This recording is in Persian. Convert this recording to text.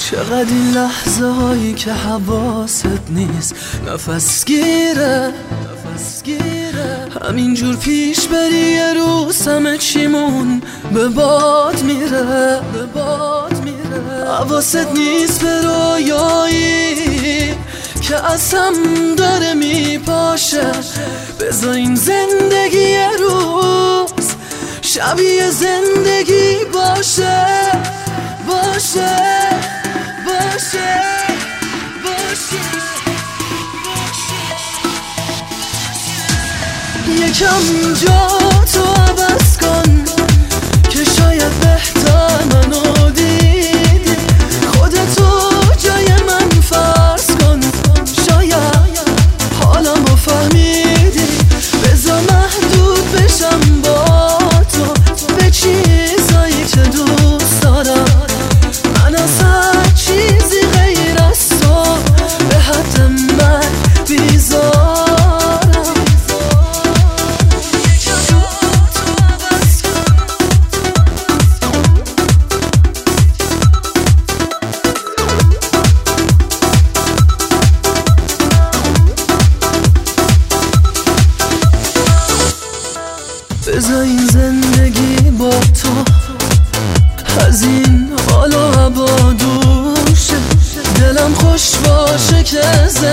چقدر این لحظه هایی که حواست نیست نفس گیره همینجور پیش بری یه روز همه چیمون به باد میره حواست نیست به رویایی که از هم داره میپاشه بذار این زندگی یه روز شبیه زندگی باشه یکم جا تو عوض کن که شاید بهتر منو دیدی خودتو جای من فرض کن شاید حالمو فهمیدی بذار محدود بشم با تو به چیزایی که دوست دارم من از هر چیزی غیر از تو به حد من بیزارم بذار این زندگی با تو از این حال و هوا دور شه دلم خوش باشه که